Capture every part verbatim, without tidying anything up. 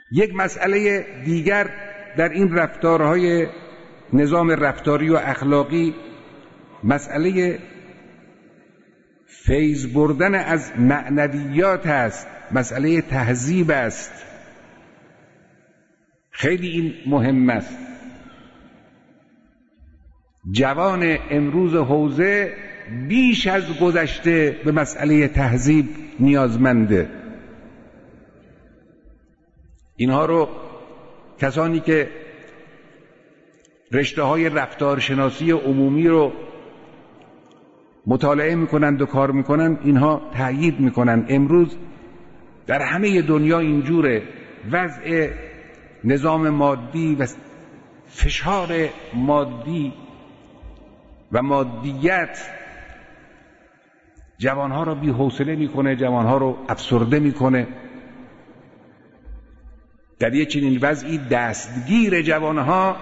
یک مسئله دیگر در این رفتارهای نظام رفتاری و اخلاقی مسئله فیض بردن از معنویات است، مسئله تهذیب است. خیلی این مهم است. جوان امروز حوزه بیش از گذشته به مسئله تهذیب نیازمنده. اینها رو کسانی که رشته های رفتارشناسی عمومی رو مطالعه میکنند و کار میکنند اینها تأیید میکنند. امروز در همه دنیا اینجوره، وضع نظام مادی و فشار مادی و مادیت جوانها رو بی حوصله میکنه، جوانها رو افسرده میکنه. در یک چنین وضعی دستگیر جوانها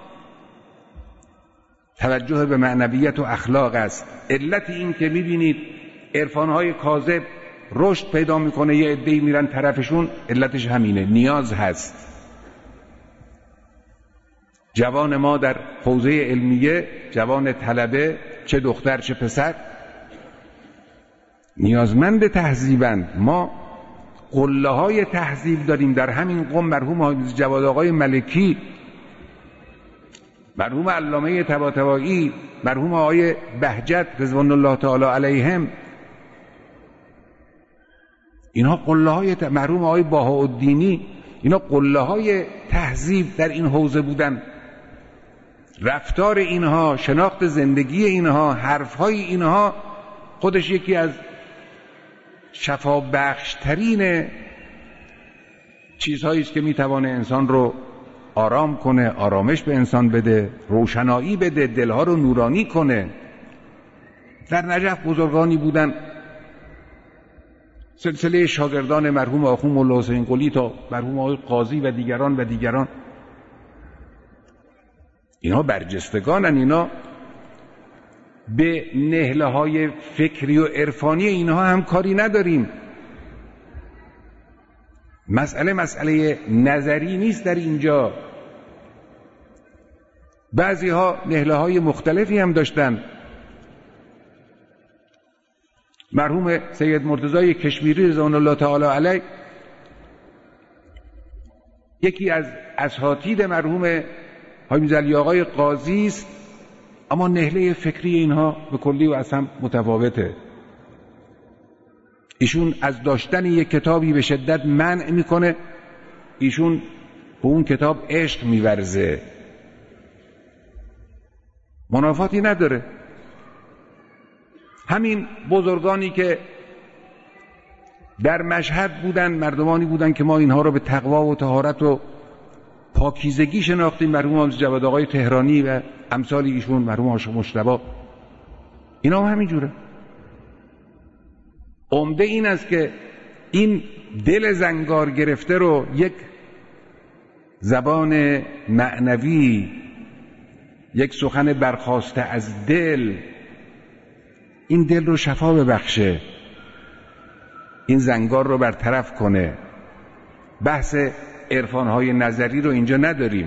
توجه به معنویت و اخلاق است. علت این که میبینید عرفانهای کاذب رشد پیدا میکنه، یه عده‌ای میرن طرفشون، علتش همینه، نیاز هست. جوان ما در حوزه علمیه، جوان طلبه، چه دختر چه پسر، نیازمند تهذیبند. ما قله های تهذیب داریم. در همین قم مرحوم جواد آقای ملکی، مرحوم علامه طباطبایی، مرحوم آقای بهجت رضوان الله تعالی علیهم، اینها قله های ت... مرحوم آقای بهاءالدینی، اینا قله های تهذیب در این حوزه بودن. رفتار اینها، شناخت زندگی اینها، حرفهای اینها خودش یکی از شفابخشترین چیزهایی است که میتوانه انسان رو آرام کنه، آرامش به انسان بده، روشنایی بده، دلها رو نورانی کنه. در نجف بزرگانی بودن، سلسله شاگردان مرحوم آخوند مولا حسین قلی تا مرحوم آقای قاضی و دیگران و دیگران، اینا برجستگانن. اینا به نهله های فکری و عرفانی اینها هم کاری نداریم. مسئله مسئله نظری نیست در اینجا. بعضی ها نهله های مختلفی هم داشتن. مرحوم سید مرتضی کشمیری رضوان الله تعالی علیه یکی از اساتید مرحوم حاج میرعلی آقای قاضی است، اما نهله فکری اینها به کلی و اصلا متفاوته. ایشون از داشتن یک کتابی به شدت منع میکنه، ایشون به اون کتاب عشق میورزه، منافاتی نداره. همین بزرگانی که در مشهد بودن، مردمانی بودن که ما اینها رو به تقوا و طهارت و پاکیزگی شناختیم، مرحوم جواد آقای تهرانی و امثال ایشون، مرحوم عاشق مجتبی، اینا هم همین جوره. عمده این است که این دل زنگار گرفته رو یک زبان معنوی، یک سخن برخاسته از دل، این دل رو شفا ببخشه، این زنگار رو برطرف کنه. بحث عرفانهای نظری رو اینجا نداریم.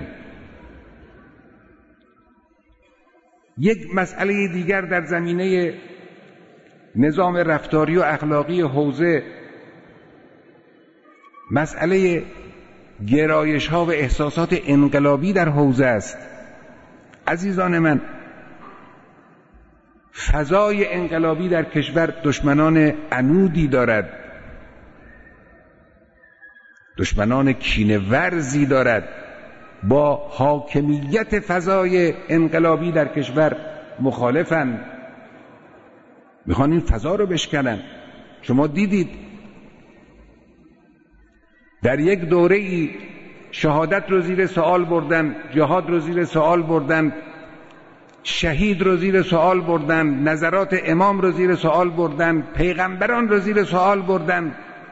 یک مسئله دیگر در زمینه نظام رفتاری و اخلاقی حوزه، مسئله گرایش ها و احساسات انقلابی در حوزه است. عزیزان من، فضای انقلابی در کشور دشمنان عنودی دارد، دشمنان کینه ورزی دارد، با حاکمیت فضای انقلابی در کشور مخالفن، میخوان این فضا رو بشکنن. شما دیدید در یک دوره‌ای شهادت رو زیر سوال بردن، جهاد رو زیر سوال بردن، شهید رو زیر سوال بردن، نظرات امام رو زیر سوال بردن، پیغمبران رو زیر سوال بردن.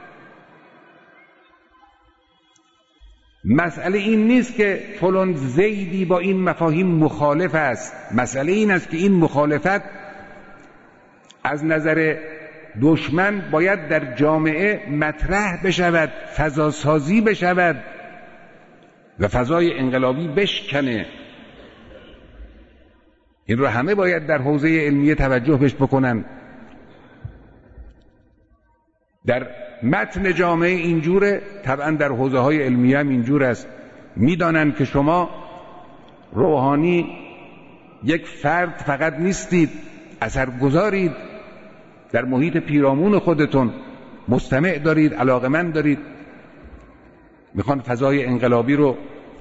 مسئله این نیست که فلان زیدی با این مفاهیم مخالف است، مسئله این است که این مخالفت از نظر دشمن باید در جامعه مطرح بشود، فضاسازی بشود، و فضای انقلابی بشکنه. این رو همه باید در حوزه علمیه توجه بهش بکنن. در متن جامعه اینجوره، طبعا در حوزه های علمیه هم اینجور است. میدانن که شما روحانی یک فرد فقط نیستید، اثرگذارید در محیط پیرامون خودتون، مستمع دارید، علاقمند دارید. میخوان فضای انقلابی رو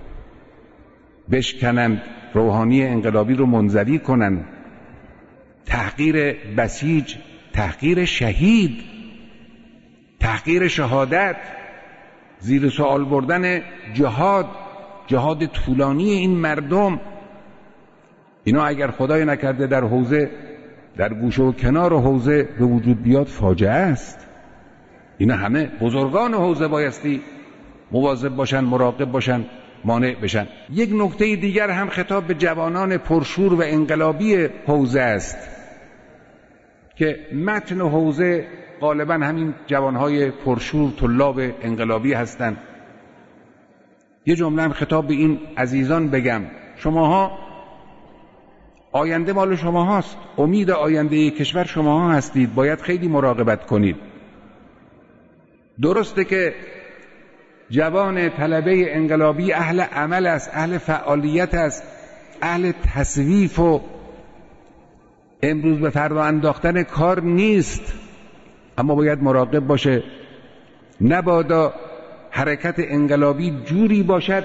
بشکنند، روحانی انقلابی رو منزوی کنند، تحقیر بسیج، تحقیر شهید، تحقیر شهادت، زیر سوال بردن جهاد، جهاد طولانی این مردم. اینا اگر خدای نکرده در حوزه، در گوشه و کنار حوزه به وجود بیاد، فاجعه است. اینا همه بزرگان حوزه بایستی مواظب باشن، مراقب باشن، مانع بشن. یک نکته دیگر هم خطاب به جوانان پرشور و انقلابی حوزه است که متن حوزه غالبا همین جوانهای پرشور طلاب انقلابی هستند. یه جمله هم خطاب به این عزیزان بگم: شماها آینده مال شما هاست، امید آینده کشور شماها هستید، باید خیلی مراقبت کنید. درسته که جوان طلبه انقلابی اهل عمل است، اهل فعالیت است، اهل تصویف و امروز به فردا انداختن کار نیست، اما باید مراقب باشه نبادا حرکت انقلابی جوری باشد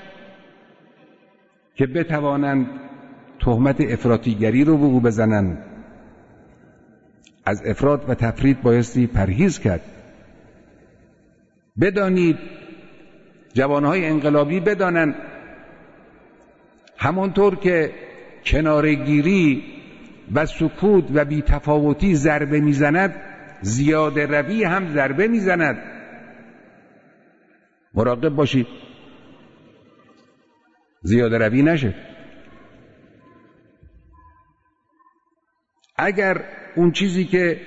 که بتوانند تهمت افراطیگری رو به او بزنند. از افراط و تفرید بایستی پرهیز کرد. بدانید، جوانهای انقلابی بدانند همانطور که کنارگیری و سکوت و بی‌تفاوتی ضربه میزند، زیاده روی هم ضربه میزند. مراقب باشید زیاده روی نشه. اگر اون چیزی که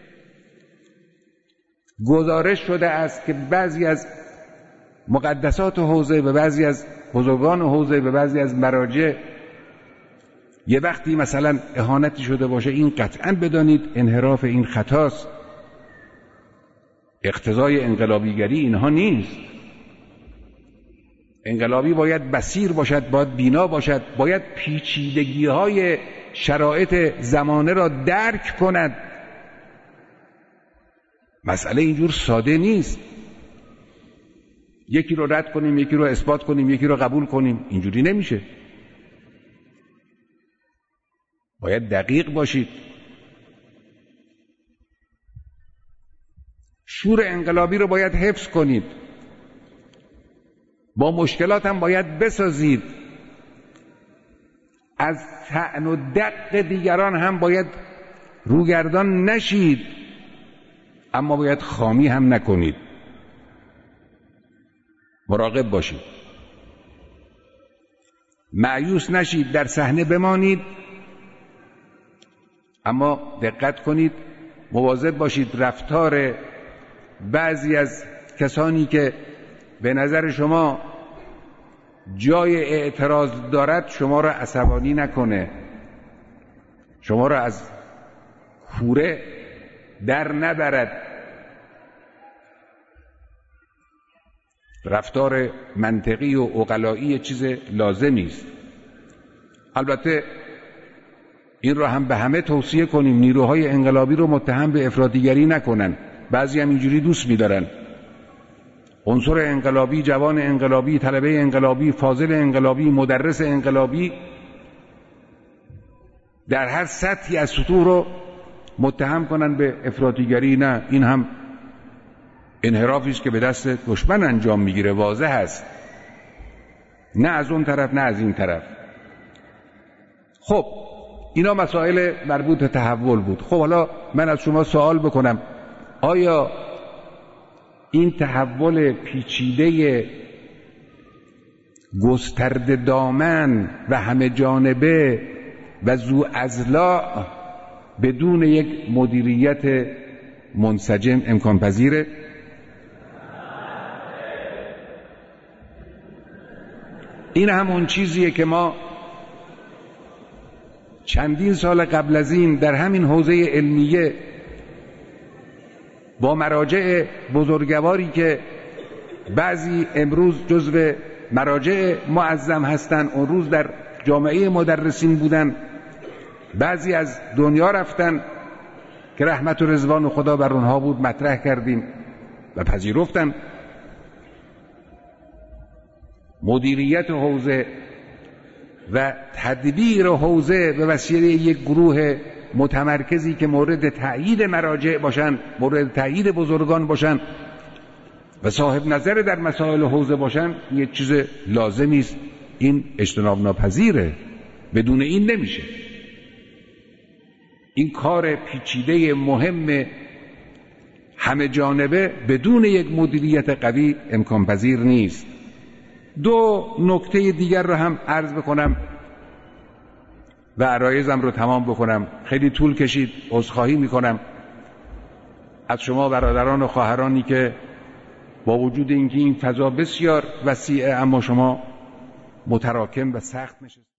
گزارش شده است که بعضی از مقدسات حوزه، به بعضی از بزرگان حوزه، به بعضی از مراجع یه وقتی مثلا اهانتی شده باشه، این قطعا بدانید انحراف، این خطاست. اقتضای انقلابیگری اینها نیست. انقلابی باید بصیر باشد، باید بینا باشد، باید پیچیدگی های شرایط زمانه را درک کند. مسئله اینجور ساده نیست. یکی رو رد کنیم، یکی رو اثبات کنیم، یکی رو قبول کنیم، اینجوری نمیشه. باید دقیق باشید. شور انقلابی رو باید حفظ کنید. با مشکلات هم باید بسازید. از طعن و دق دیگران هم باید روگردان نشید، اما باید خامی هم نکنید. مراقب باشید، مایوس نشید، در صحنه بمانید، اما دقت کنید، مواظب باشید رفتار بعضی از کسانی که به نظر شما جای اعتراض دارد شما را عصبانی نکنه، شما را از کوره در نبرد. رفتار منطقی و عقلایی چیز لازمی است. البته این را هم به همه توصیه کنیم، نیروهای انقلابی رو متهم به افراطیگری نکنن. بعضی هم اینجوری دوست می‌دارن. عنصر انقلابی، جوان انقلابی، طلبه انقلابی، فاضل انقلابی، مدرس انقلابی در هر سطحی از سطوح رو متهم کنن به افراطیگری. نه، این هم انحرافی است که به دست دشمن انجام میگیره، واضح است. نه از اون طرف نه از این طرف. خب اینا مسائل مربوط به تحول بود. خب حالا من از شما سوال بکنم، آیا این تحول پیچیده گسترده دامن و همه جانبه و ذو اضلاع بدون یک مدیریت منسجم امکان پذیره؟ این همون چیزیه که ما چندین سال قبل از این در همین حوزه علمیه با مراجع بزرگواری که بعضی امروز جزو مراجع معظم هستند، اون روز در جامعه مدرسین بودن، بعضی از دنیا رفتن که رحمت و رضوان خدا بر اونها بود، مطرح کردیم و پذیرفتن. مدیریت حوزه و تدبیر حوزه به وسیله یک گروه متمرکزی که مورد تأیید مراجع باشن، مورد تأیید بزرگان باشن و صاحب نظر در مسائل حوزه باشن، یک چیز لازمی است. این اجتناب ناپذیره، بدون این نمیشه. این کار پیچیده مهم همه جانبه بدون یک مدیریت قوی امکان پذیر نیست. دو نکته دیگر رو هم عرض بکنم و عرایضم رو تمام بکنم. خیلی طول کشید، عذرخواهی میکنم از شما برادران و خواهرانی که با وجود اینکه این فضا بسیار وسیعه اما شما متراکم و سخت نشستید.